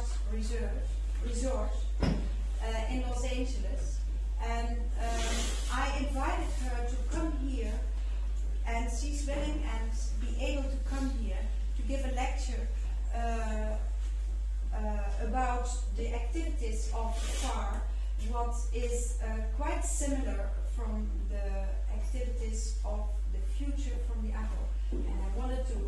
Resort in Los Angeles, and I invited her to come here, and she's willing and be able to come here to give a lecture about the activities of FAR, what is quite similar from the activities of the future from the Apple. And I wanted to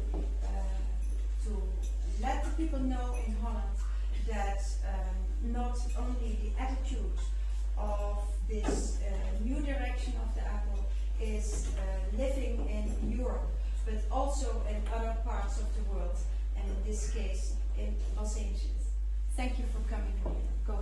let the people know in Holland that not only the attitude of this new direction of the Apple is living in Europe, but also in other parts of the world, and in this case in Los Angeles. Thank you for coming here. Go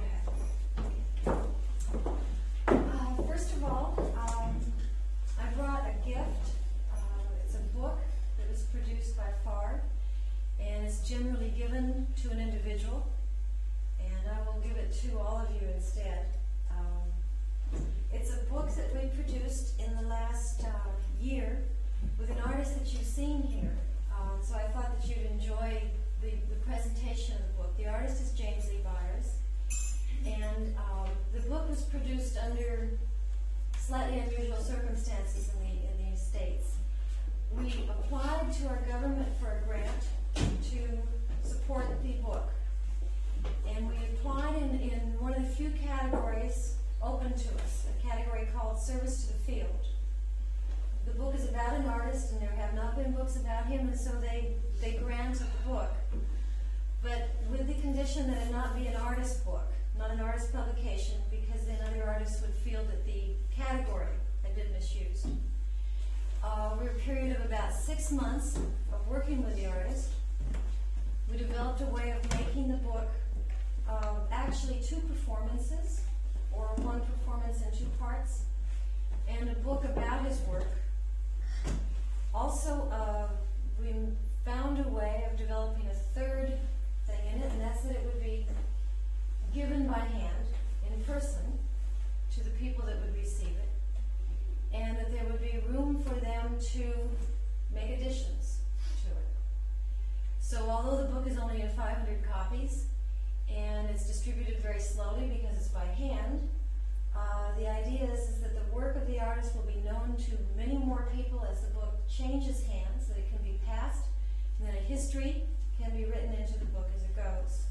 ahead. First of all, I brought a gift. It's a book that was produced by FAR, and it's generally given to an individual, and I will give it to all of you instead. It's a book that we produced in the last year with an artist that you've seen here, so I thought that you'd enjoy the presentation of the book. The artist is James Lee Byers, and the book was produced under slightly unusual circumstances in the States. We applied to our government for a grant to support the book, and we applied in one of the few categories open to us, a category called Service to the Field. The book is about an artist, and there have not been books about him, and so they granted the book, but with the condition that it not be an artist book, not an artist publication, because then other artists would feel that the category had been misused. We're a period of about 6 months of working with the artist. We developed a way of making the book actually 2 performances, or 1 performance in 2 parts, and a book about his work. Also, we found a way of developing a 3rd thing in it, and that's that it would be given by hand, in person, to the people that would receive it, and that there would be room for them to make additions to it. So although the book is only in 500 copies, and it's distributed very slowly because it's by hand, the idea is that the work of the artist will be known to many more people as the book changes hands, that it can be passed, and then a history can be written into the book as it goes.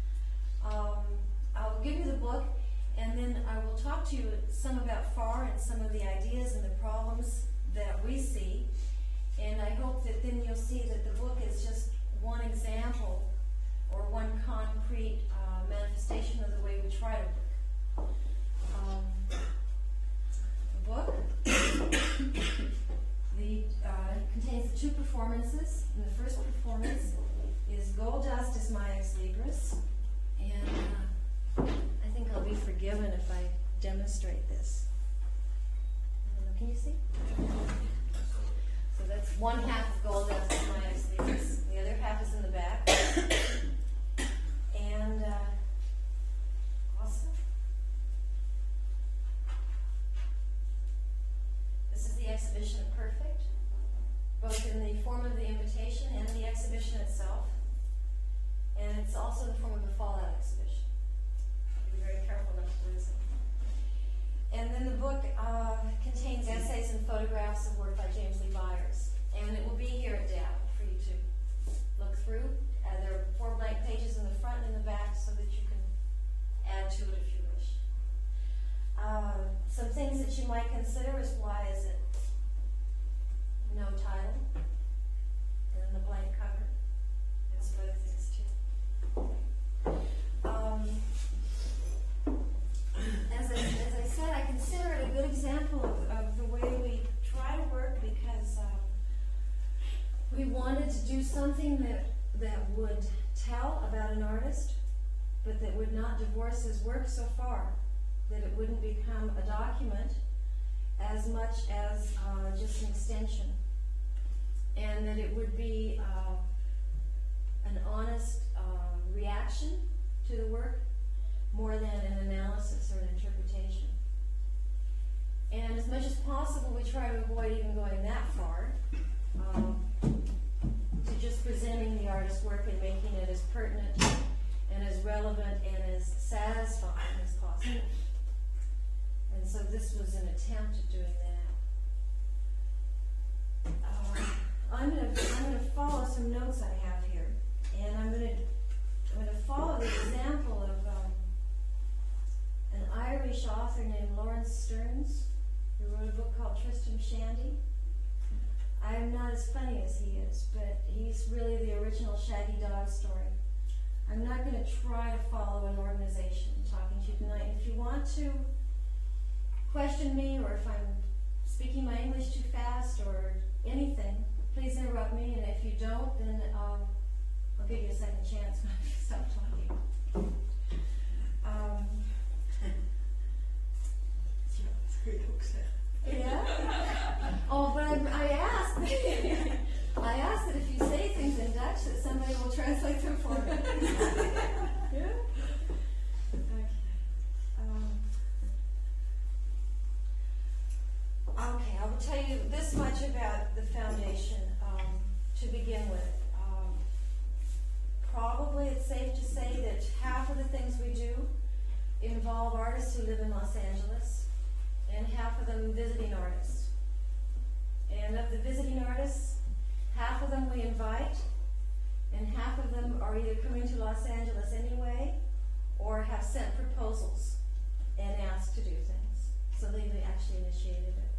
I'll give you the book, and then I will talk to you some about FAR and some of the ideas and the problems that we see, and I hope that then you'll see that the book is just one example or one concrete manifestation of the way we try to work. The book contains 2 performances, and the first performance is Gold Dust is my Ex Libris, and I think I'll be forgiven if I demonstrate this. Can you see? So that's 1/2 of Gold Dust is my Ex Libris. The other half is in the back. And awesome. This is the exhibition of Perfect, both in the form of the invitation and the exhibition itself. And it's also in the form of a fallout exhibition. Be very careful not to lose it. And then the book contains essays and photographs of work by James Lee Byers. And it will be here at DAB for you to look through. There are 4 blank pages in the front and in the back so that you can add to it if you wish. Some things that you might consider is why is it no title and then the blank cover and some other things too. As I said, I consider it a good example of the way we try to work, because we wanted to do something that would tell about an artist, but that would not divorce his work so far, that it wouldn't become a document as much as just an extension, and that it would be an honest reaction to the work more than an analysis or an interpretation. And as much as possible, we try to avoid even going that far, to just presenting the artist's work and making it as pertinent and as relevant relevant and as satisfying as possible. And so this was an attempt at doing that. I'm gonna follow some notes I have here, and I'm gonna follow the example of an Irish author named Lawrence Stearns, who wrote a book called Tristram Shandy. I'm not as funny as he is, but he's really the original Shaggy Dog story. I'm not going to try to follow an organization talking to you tonight. If you want to question me, or if I'm speaking my English too fast or anything, please interrupt me, and if you don't, then I'll give you a second chance when I stop talking. Yeah? Oh, but I asked that if you say things in Dutch, that somebody will translate them for me. Yeah? Okay, I will tell you this much about the foundation to begin with. Probably it's safe to say that half of the things we do involve artists who live in Los Angeles, and half of them visiting artists. And of the visiting artists, half of them we invite, and half of them are either coming to Los Angeles anyway, or have sent proposals and asked to do things. So they've actually initiated it.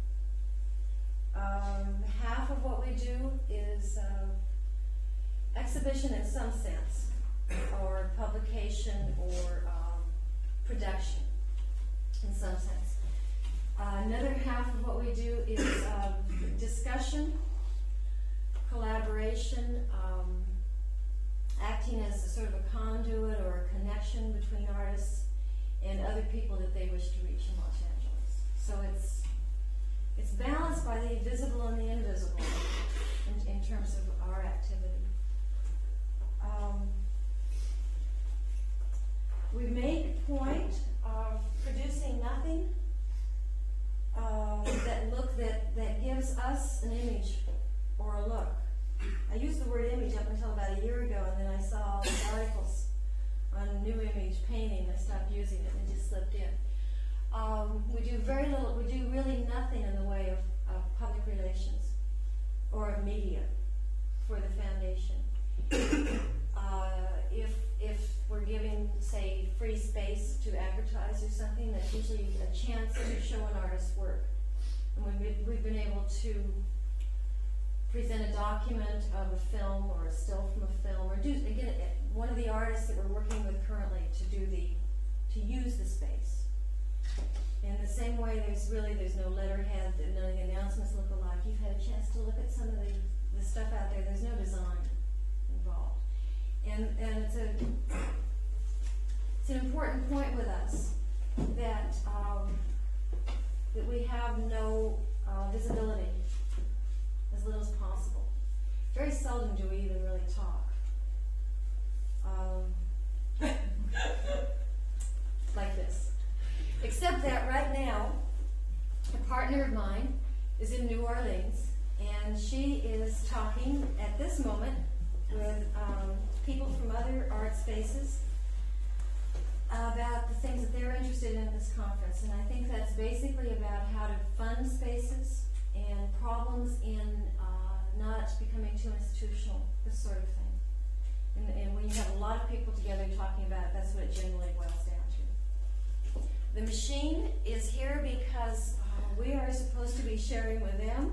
Half of what we do is exhibition in some sense, or publication, or production in some sense. Another half of what we do is discussion, collaboration, acting as a sort of a conduit or a connection between artists and other people that they wish to reach in Los Angeles. So it's balanced by the visible and the invisible in terms of our activity. We make a point of producing nothing that gives us an image or a look. I used the word image up until about a year ago, and then I saw all these articles on new image painting. I stopped using it and just slipped in. We do very little. We do really nothing in the way of public relations or of media for the foundation. If we're giving, say, free space to advertise or something, that's usually a chance to show an artist's work. And we've been able to present a document of a film or a still from a film, or do, again, one of the artists that we're working with currently to use the space. In the same way, there's no letterhead, none of the announcements look alike. You've had a chance to look at some of the stuff out there. There's no design involved. And it's an important point with us that we have no visibility, as little as possible. Very seldom do we even really talk. Like this. Except that right now, a partner of mine is in New Orleans, and she is talking at this moment with people from other art spaces about the things that they're interested in at this conference. And I think that's basically about how to fund spaces and problems in not becoming too institutional, this sort of thing. And when you have a lot of people together talking about it, that's what it generally boils down to. The machine is here because we are supposed to be sharing with them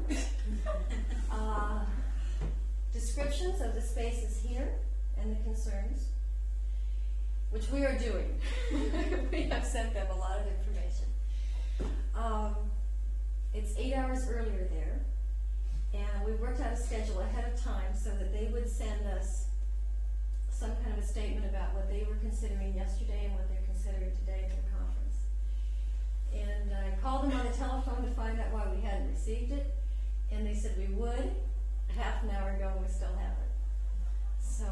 descriptions of the spaces here and the concerns, which we are doing. We have sent them a lot of information. It's 8 hours earlier there, and we worked out a schedule ahead of time so that they would send us some kind of a statement about what they were considering yesterday and what they're considering today at their conference. And I called them on the telephone to find out why we hadn't received it, and they said we would. Half an hour ago, and we still have it. So.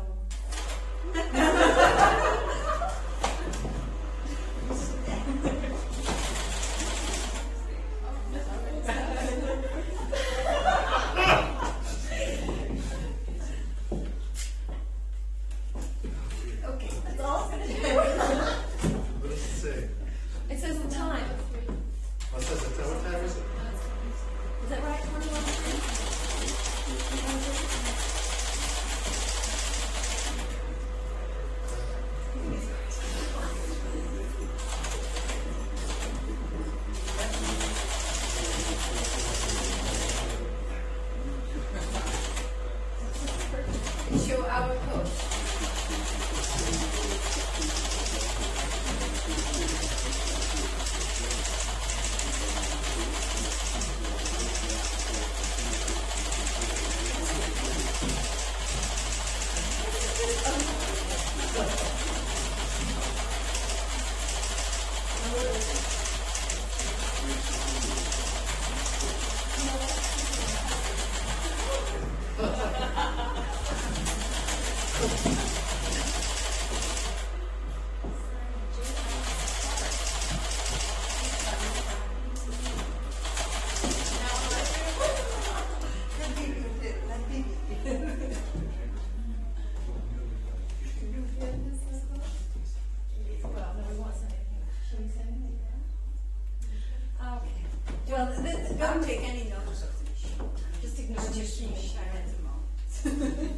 Okay, that's all it's going to do. Don't take any notice of the machine. Just ignore the machine. At the moment.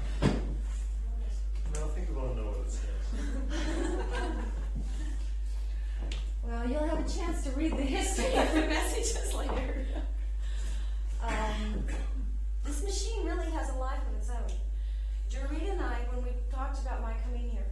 No, I think we want to know what it says. Well, you'll have a chance to read the history of the messages later. This machine really has a life of its own. Dorita and I, when we talked about my coming here,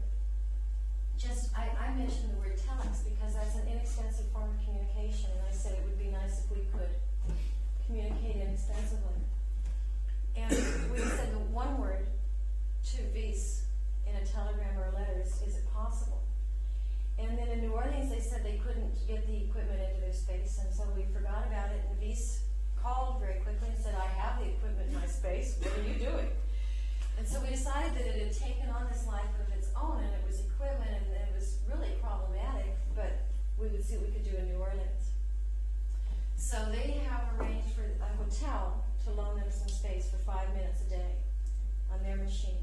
I mentioned the word telex because that's an inexpensive form of communication, and I said it would be nice if we could communicate inexpensively. And we said the one word to vis in a telegram or a letter is it possible? And then in New Orleans, they said they couldn't get the equipment into their space, and so we forgot about it, and Vis called very quickly and said, I have the equipment in my space, what are you doing? And so we decided that it had taken on this life of its own, and it was equipment, and it was really problematic, but we would see what we could do in New Orleans. So they have arranged for a hotel to loan them some space for 5 minutes a day on their machine.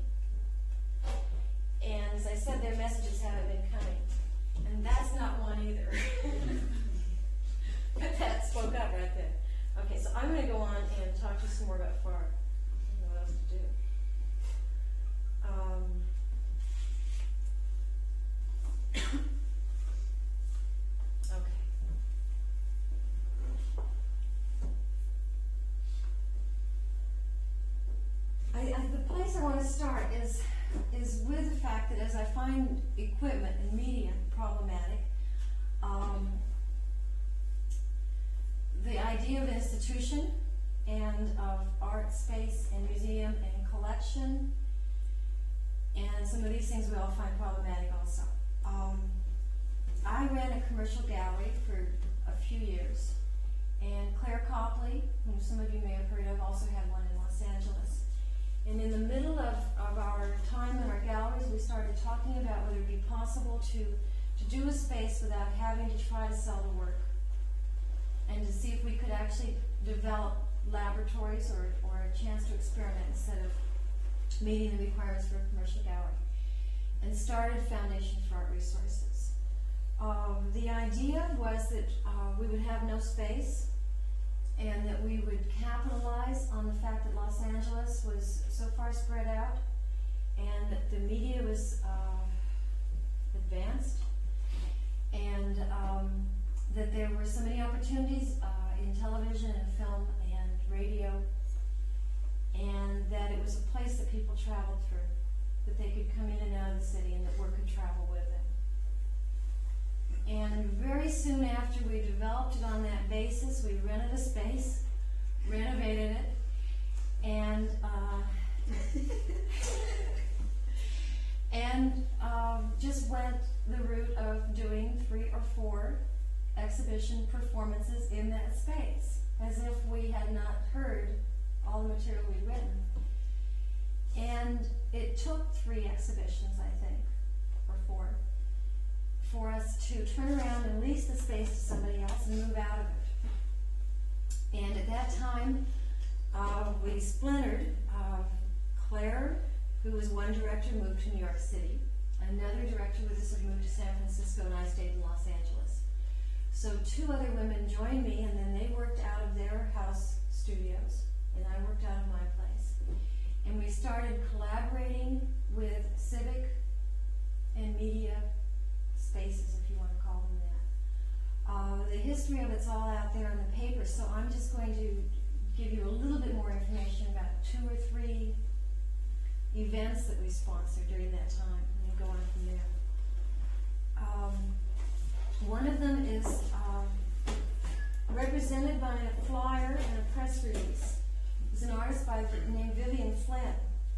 And as I said, their messages haven't been coming. And that's not one either. But that spoke up right there. Okay, so I'm going to go on and talk to you some more about FAR. I don't know what else to do. The place I want to start is with the fact that as I find equipment and media problematic, the idea of institution and of art space and museum and collection and some of these things we all find problematic also. I ran a commercial gallery for a few years, and Claire Copley, whom some of you may have heard of, also had one in Los Angeles. And in the middle of our time in our galleries, we started talking about whether it would be possible to do a space without having to try to sell the work, and to see if we could actually develop laboratories or a chance to experiment instead of meeting the requirements for a commercial gallery, and started Foundation for Art Resources. The idea was that we would have no space, and that we would capitalize on the fact that Los Angeles was so far spread out, and that the media was advanced, and that there were so many opportunities in television and film and radio, and that it was a place that people traveled through, that they could come in and out of the city, and that work could travel with them. And very soon after we developed it on that basis, we rented a space, renovated it, and just went the route of doing 3 or 4 exhibition performances in that space, as if we had not heard all the material we'd written. And it took 3 exhibitions, I think, or 4, for us to turn around and lease the space to somebody else and move out of it. And at that time, we splintered. Claire, who was one director, moved to New York City. Another director with us had moved to San Francisco, and I stayed in Los Angeles. So 2 other women joined me, and then they worked out of their house studios, and I worked out of my place. And we started collaborating with civic and media spaces, if you want to call them that. The history of it's all out there in the paper, so I'm just going to give you a little bit more information about 2 or 3 events that we sponsored during that time, and go on from there. One of them is represented by a flyer and a press release. It's an artist named Vivian Flynn.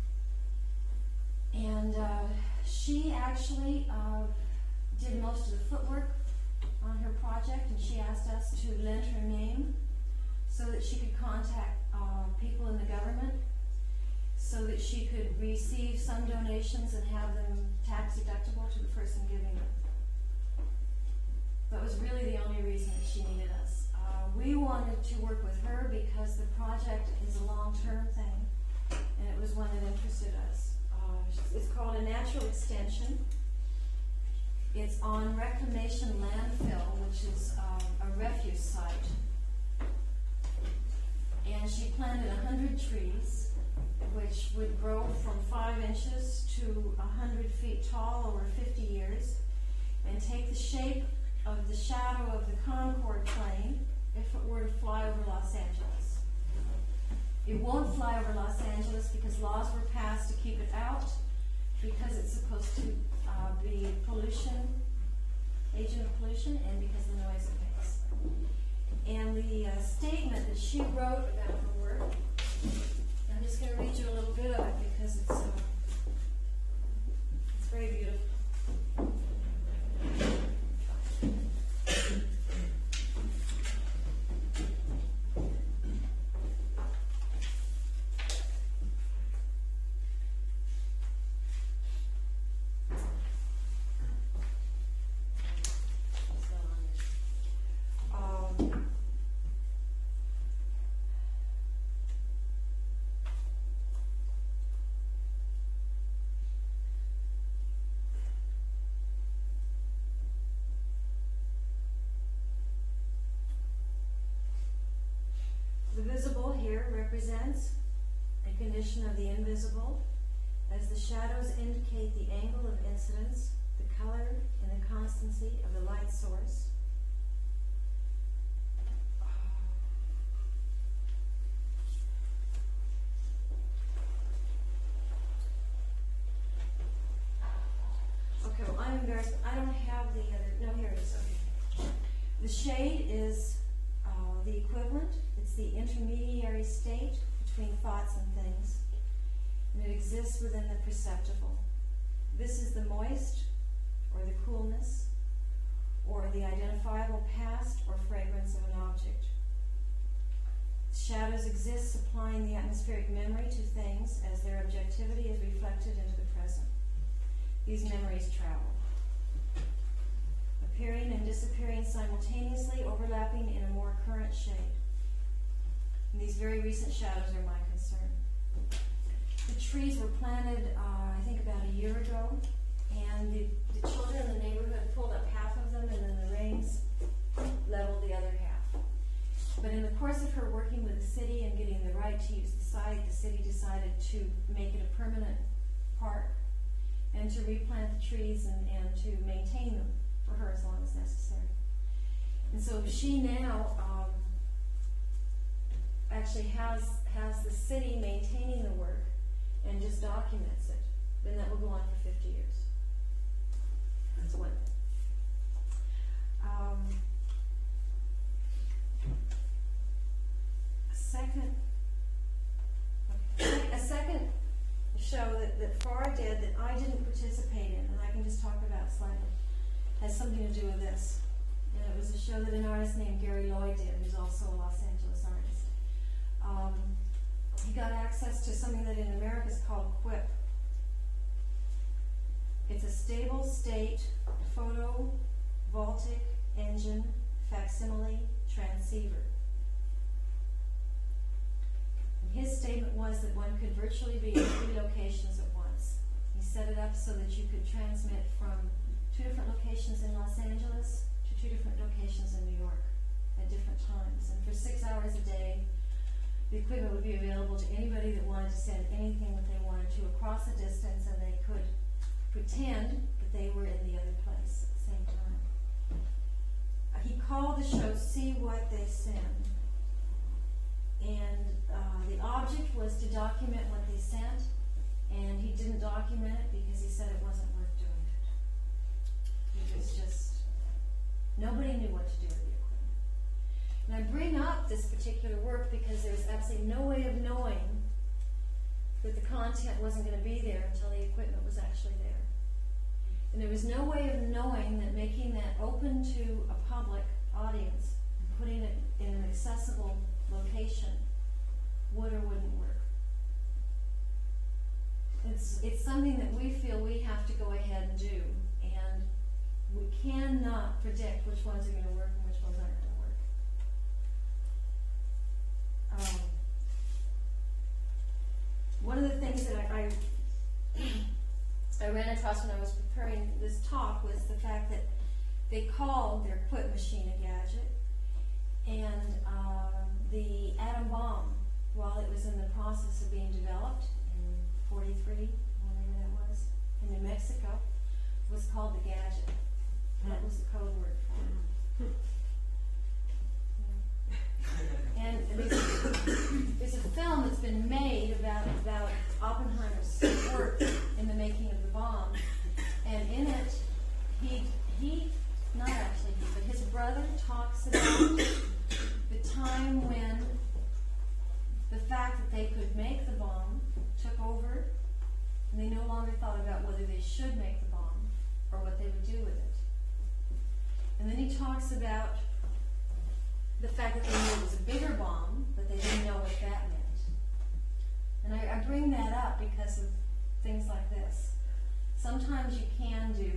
And she actually did most of the footwork on her project, and she asked us to lend her name so that she could contact people in the government, so that she could receive some donations and have them tax deductible to the person giving them. That was really the only reason that she needed us. We wanted to work with her because the project is a long-term thing, and it was one that interested us. It's called a natural extension. It's on Reclamation Landfill, which is a refuse site And she planted 100 trees, which would grow from 5 inches to 100 feet tall over 50 years, and take the shape of the shadow of the Concord plane if it were to fly over Los Angeles. It won't fly over Los Angeles because laws were passed to keep it out, because it's supposed to be agent of pollution, and because of the noise it makes. And the statement that she wrote about her work, I'm just going to read you a little bit of it because it's very beautiful. The visible here represents a condition of the invisible, as the shadows indicate the angle of incidence, the color, and the constancy of the light source. Okay, well, I'm embarrassed. I don't have the other. No, here it is. Okay. The shade is the equivalent. It's the intermediary state between thoughts and things, and it exists within the perceptible. This is the moist, or the coolness, or the identifiable past or fragrance of an object. Shadows exist supplying the atmospheric memory to things as their objectivity is reflected into the present. These memories travel, appearing and disappearing simultaneously, overlapping in a more current shade. And these very recent shadows are my concern. The trees were planted, I think, about a year ago, and the children in the neighborhood pulled up half of them, and then the rains leveled the other half. But in the course of her working with the city and getting the right to use the site, the city decided to make it a permanent park and to replant the trees and to maintain them for her as long as necessary. And so she now actually has the city maintaining the work and just documents it. Then that will go on for 50 years. That's one thing. A second show that Farr did that I didn't participate in, and I can just talk about slightly, has something to do with this. And it was a show that an artist named Gary Lloyd did, who's also a Los Angeles artist. He got access to something that in America is called QUIP. It's a stable state photovoltaic engine facsimile transceiver. And his statement was that one could virtually be in 3 locations at once. He set it up so that you could transmit from 2 different locations in Los Angeles to 2 different locations in New York at different times. And for 6 hours a day, the equipment would be available to anybody that wanted to send anything that they wanted to across a distance, and they could pretend that they were in the other place at the same time. He called the show See What They Send. And the object was to document what they sent, and he didn't document it because he said it wasn't worth doing it. It was just, nobody knew what to do with the equipment. And I bring up this particular work because there's absolutely no way of knowing that the content wasn't going to be there until the equipment was actually there. And there was no way of knowing that making that open to a public audience and putting it in an accessible location would or wouldn't work. It's something that we feel we have to go ahead and do, and we cannot predict which ones are going to work and which ones aren't going to work. One of the things that I ran across when I was preparing this talk was the fact that they called their QUIP machine a gadget, and the atom bomb while it was in the process of being developed in 43, whenever that was, in New Mexico, was called the Gadget. That was the code word for it. Yeah. And there's a film that's been made about Oppenheimer's work in the making of the bomb, and in it, not actually he, but his brother talks about the time when the fact that they could make the bomb took over, and they no longer thought about whether they should make the bomb or what they would do with it. And then he talks about the fact that they knew it was a bigger bomb, but they didn't know what that meant. And I bring that up because of things like this. Sometimes you can do,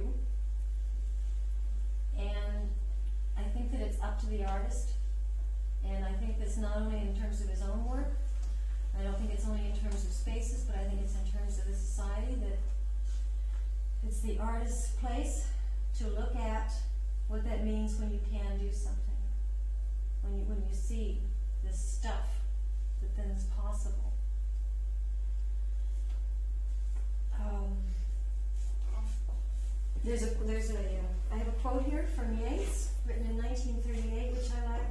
and I think that it's up to the artist, and I think that's not only in terms of his own work, I don't think it's only in terms of spaces, but I think it's in terms of the society, that it's the artist's place to look at what that means when you can do something, when you see this stuff that then is possible. I have a quote here from Yeats, written in 1938, which I liked.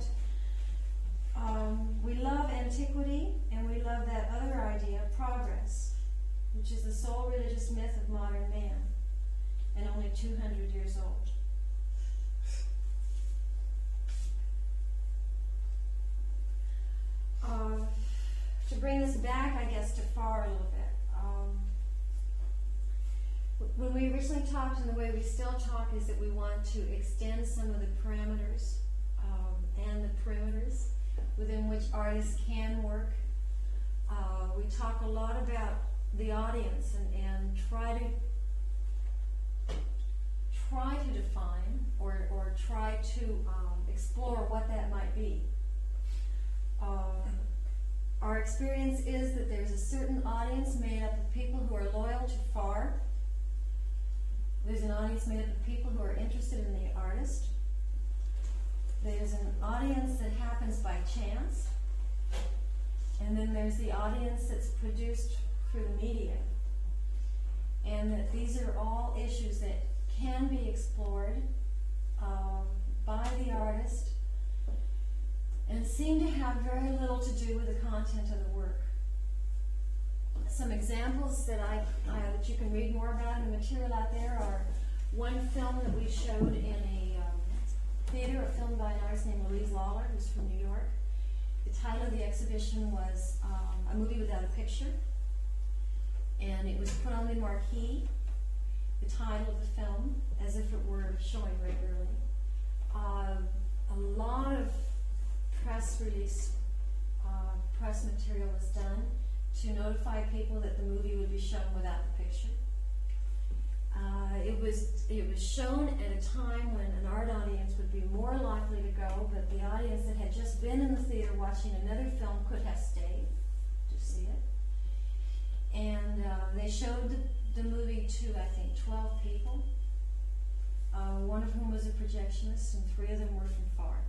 We love antiquity, and we love that other idea, progress, which is the sole religious myth of modern man, and only 200 years old. To bring this back, I guess, to Farr a little bit. When we originally talked, and the way we still talk, is that we want to extend some of the parameters and the perimeters within which artists can work. We talk a lot about the audience and try to define or try to explore what that might be. Our experience is that there's a certain audience made up of people who are loyal to Farr. There's an audience made up of people who are interested in the artist. There's an audience that happens by chance. And then there's the audience that's produced through the media. And that these are all issues that can be explored by the artist and seem to have very little to do with the content of the work. Some examples that that you can read more about in the material out there are one film that we showed in a theater, a film by an artist named Louise Lawler, who's from New York. The title of the exhibition was A Movie Without a Picture, and it was put on the marquee, the title of the film, as if it were showing regularly. A lot of press release, press material was done to notify people that the movie would be shown without the picture. It was shown at a time when an art audience would be more likely to go, but the audience that had just been in the theater watching another film could have stayed to see it. And they showed the movie to, I think, 12 people, one of whom was a projectionist, and 3 of them were from Farr.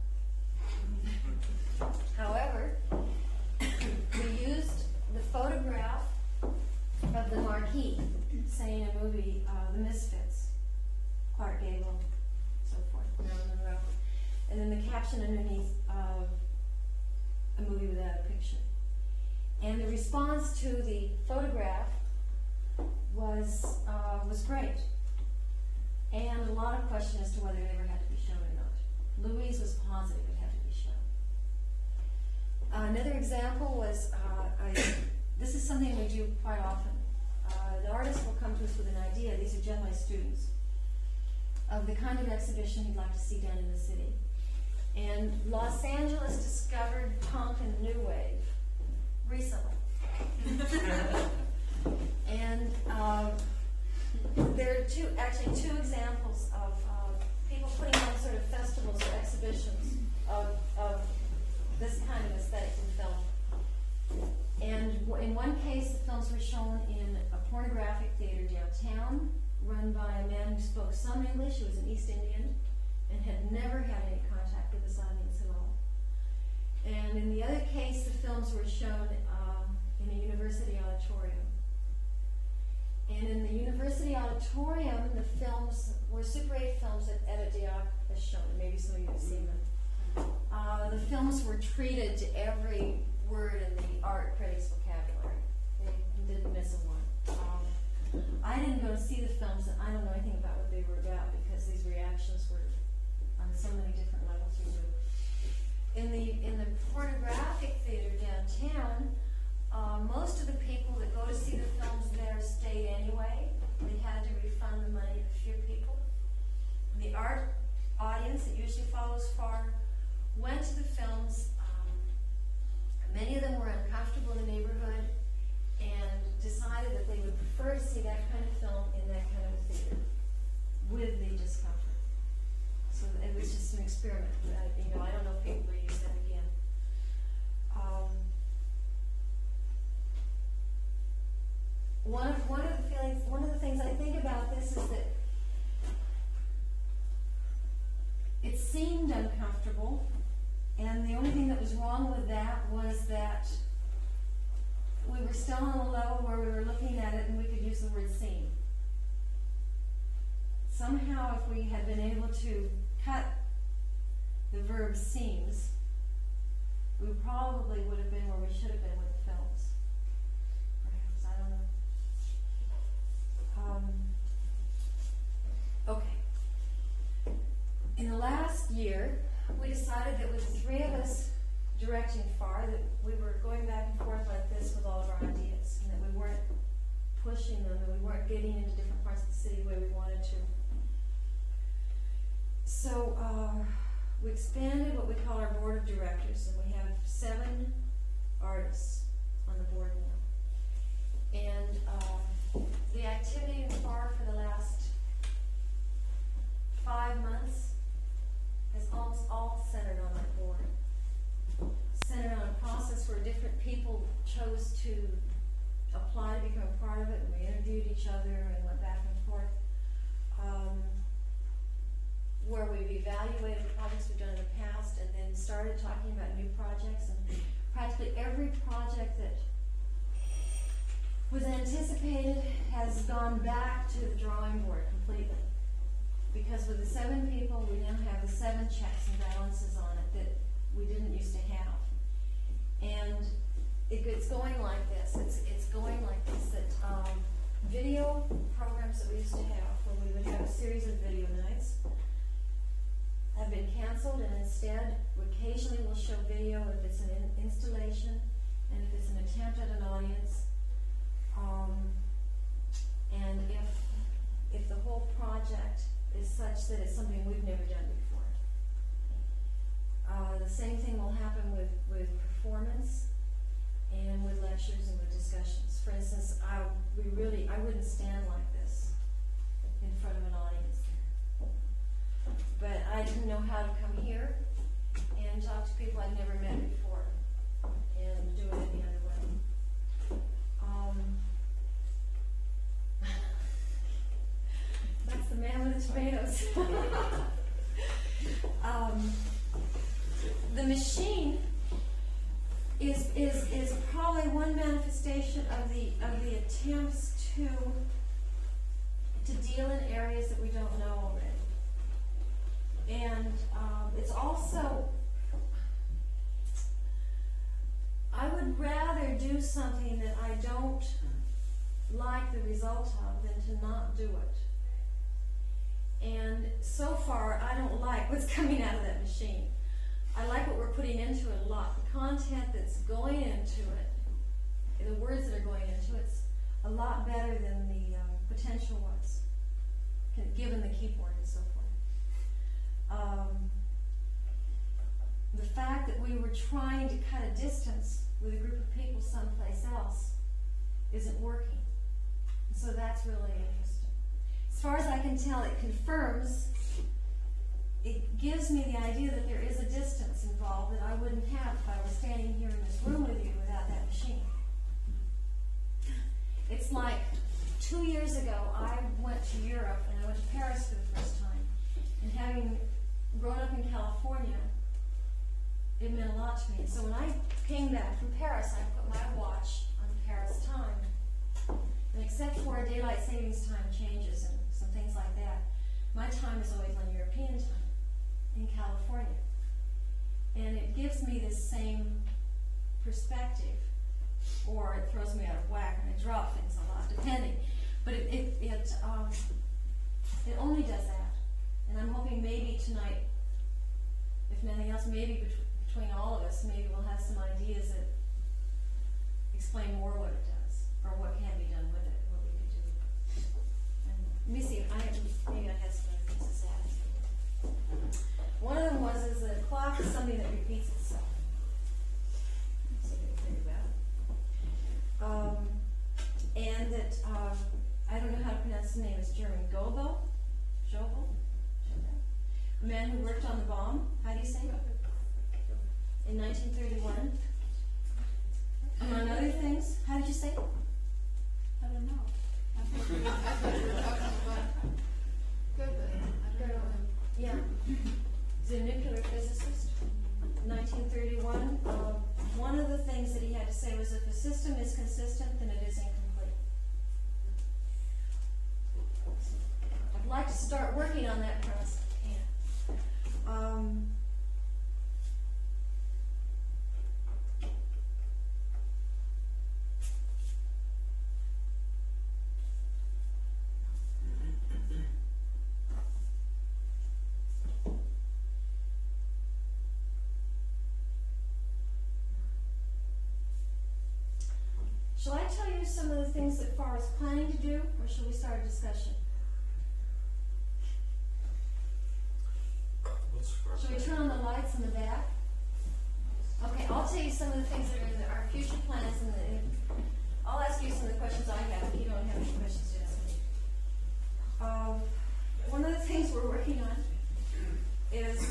However, we used the photograph of the marquee saying a movie, The Misfits, Clark Gable, so forth, Marilyn Monroe, and then the caption underneath A Movie Without a Picture. And the response to the photograph was great, and a lot of question as to whether it ever had to be shown or not. Louise was positive it had to be shown. Another example was, this is something we do quite often. The artist will come to us with an idea, these are generally students, of the kind of exhibition he'd like to see done in the city. And Los Angeles discovered punk and new wave recently. And there are actually two examples of people putting on sort of festivals or exhibitions of this kind of aesthetic in film. And in one case, the films were shown in a pornographic theater downtown, run by a man who spoke some English, who was an East Indian, and had never had any contact with this audience at all. And in the other case, the films were shown were Super 8 films that Edit Diak has shown. Maybe some of you have seen them. The films were treated to every word in the art critics' vocabulary. They didn't miss a one. I didn't go to see the films, and I don't know anything about what they were about because these reactions were on so many different levels removed. In the pornographic theater downtown, most of the people that go to see the films there stayed anyway. They had to refund the money to a few people. The art audience that usually follows FAR went to the films. Many of them were uncomfortable in the neighborhood and decided that they would prefer to see that kind of film in that kind of a theater with the discomfort. So it was just an experiment. I don't know if people will use that again. One of the things I think about this is that it seemed uncomfortable, and the only thing that was wrong with that was that we were still on a level where we were looking at it and we could use the word seem. Somehow, if we had been able to cut the verb seems, we probably would have been where we should have been with the films. Perhaps, I don't know. Okay. In the last year, we decided that with the three of us directing FAR, that we were going back and forth like this with all of our ideas, and that we weren't pushing them, and we weren't getting into different parts of the city the way we wanted to. So we expanded what we call our board of directors, and we have 7 artists on the board now. And the activity in FAR for the last 5 months is almost all centered on that board. Centered on a process where different people chose to apply to become a part of it, and we interviewed each other and went back and forth. Where we've evaluated the projects we've done in the past and then started talking about new projects, and practically every project that was anticipated has gone back to the drawing board completely. Because with the 7 people, we now have the 7 checks and balances on it that we didn't used to have. And it's going like this. It's going like this, that video programs that we used to have, where we would have a series of video nights, have been canceled, and instead, occasionally we'll show video if it's an installation and if it's an attempt at an audience, and if the whole project is such that it's something we've never done before. The same thing will happen with performance and with lectures and with discussions. For instance, I wouldn't stand like this in front of an audience. But I didn't know how to come here and talk to people I'd never met before and do it any other way. That's the man with the tomatoes. The machine is probably one manifestation of the attempts to deal in areas that we don't know already. And it's also, I would rather do something that I don't like the result of than to not do it. And so far, I don't like what's coming out of that machine. I like what we're putting into it a lot. The content that's going into it, the words that are going into it's a lot better than the potential ones, given the keyboard and so forth. The fact that we were trying to cut a distance with a group of people someplace else isn't working. So that's really interesting. As far as I can tell, it confirms, it gives me the idea that there is a distance involved that I wouldn't have if I was standing here in this room with you without that machine. It's like 2 years ago, I went to Europe and I went to Paris for the first time. And having grown up in California, it meant a lot to me. So when I came back from Paris, I put my watch on Paris time. And except for daylight savings time changes and some things like that, My time is always on European time in California. And it gives me this same perspective, or it throws me out of whack and I drop things a lot, depending. But it only does that. And I'm hoping maybe tonight, if nothing else, maybe between all of us, maybe we'll have some ideas that explain more what it does, or what can be done with it, what we could do. And let me see, maybe I have some other things to say. One of them is that a clock is something that repeats itself. Let's see what you think about it. And that, I don't know how to pronounce the name, it's German, Goebbels? A man who worked on the bomb, how do you say it? In 1931. Among other things, how did you say it? I don't know. I thought you were talking about Goebbels. I don't know him. Yeah. He's a nuclear physicist. 1931. One of the things that he had to say was, if a system is consistent, then it is incomplete. I'd like to start working on that process. Shall I tell you some of the things that FAR is planning to do, or shall we start a discussion? Shall we turn on the lights in the back? Okay, I'll tell you some of the things that are in our future plans, and I'll ask you some of the questions I have if you don't have any questions to ask me. One of the things we're working on is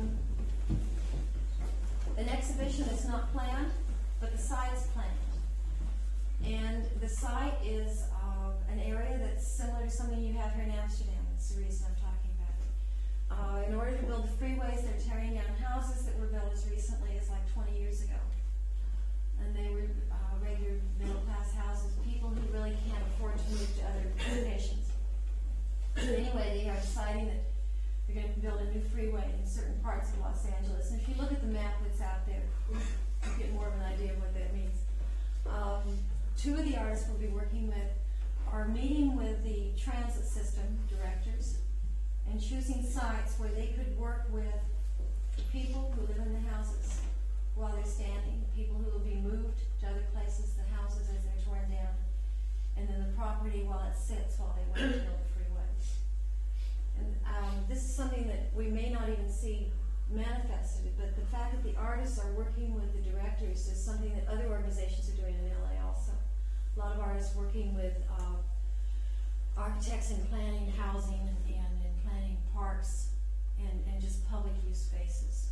an exhibition that's not planned, but the site's planned. And the site is an area that's similar to something you have here in Amsterdam. That's the reason I'm talking about it. In order to build the freeways, they're tearing down houses that were built as recently as like 20 years ago. And they were regular middle-class houses, people who really can't afford to move to other nations. Anyway, they are deciding that they're going to build a new freeway in certain parts of Los Angeles. And if you look at the map that's out there, you get more of an idea of what that means. Two of the artists we'll be working with are meeting with the transit system directors and choosing sites where they could work with the people who live in the houses while they're standing, the people who will be moved to other places, the houses as they're torn down, and then the property while it sits while they wait to build the freeway. And this is something that we may not even see manifested, but the fact that the artists are working with the directors is something that other organizations are doing in LA also. A lot of artists working with architects in planning housing and in planning parks and just public use spaces.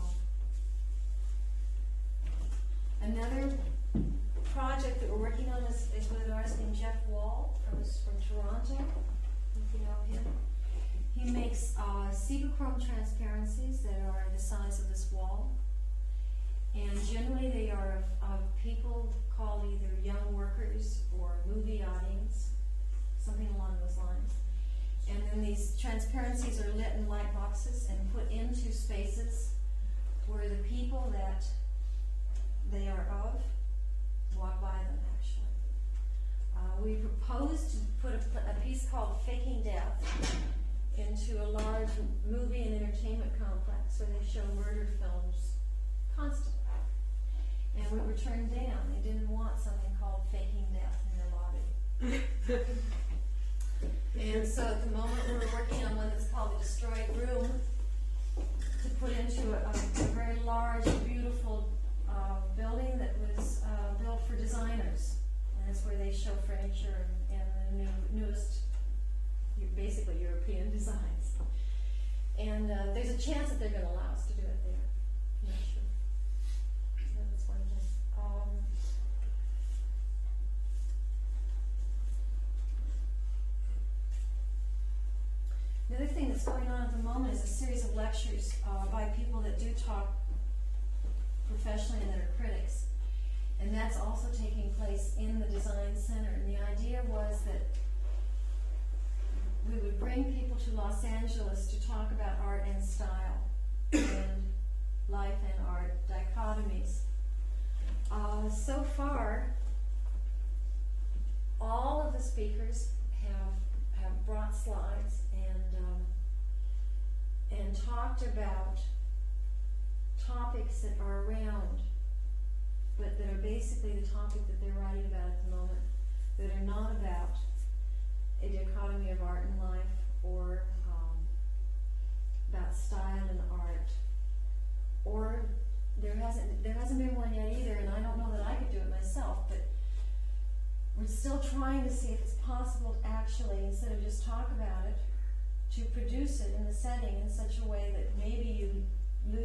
Another project that we're working on is with an artist named Jeff Wall from Toronto, if you know him. He makes Cibachrome transparencies that are the size of this wall. And generally they are of people called either young workers or movie audience, something along those lines. And then these transparencies are lit in light boxes and put into spaces where the people that they are of walk by them, actually. We proposed to put a piece called Faking Death into a large movie and entertainment complex where they show murder films constantly. And we were turned down. They didn't want something called Faking Death in their lobby. And so at the moment we're working on one that's called The Destroyed Room to put into a very large, beautiful building that was built for designers. And it's where they show furniture and the newest, basically European designs. And there's a chance that they're going to allow us to do it there. I'm not sure. So that's one thing. Another thing that's going on at the moment is a series of lectures by people that do talk professionally and that are critics. And that's also taking place in the Design Center. And the idea was that we would bring people to Los Angeles to talk about art and style and life and art dichotomies. So far, all of the speakers have brought slides and talked about topics that are around, but that are basically the topic that they're writing about at the moment, that are not about a dichotomy of art and life, or about style and art, or there hasn't been one yet either, and I don't know that I could do it myself, but we're still trying to see if it's possible to actually, instead of just talk about it, to produce it in the setting in such a